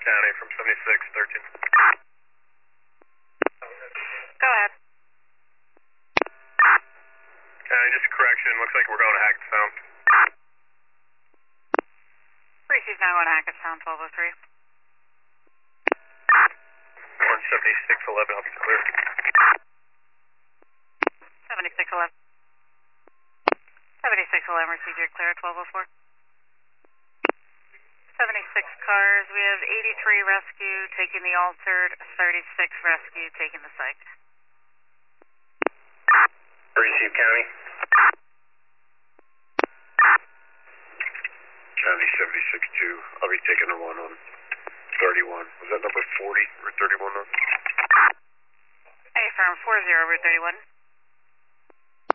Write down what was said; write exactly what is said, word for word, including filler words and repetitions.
County from seventy-six thirteen. Go ahead. County, just a correction. Looks like we're going to Hackettstown. Receive now on Hackettstown, twelve oh three. one seventy-six eleven, I'll be clear. seventy-six eleven. seventy-six eleven, receive your clear, twelve oh four. seventy-six cars, we have eighty-three rescue taking the altered, thirty-six rescue taking the psych. Receive County. County seventy-six two, I'll be taking the one on thirty-one. Was that number forty or thirty-one? Hey, firm four zero, Route thirty-one.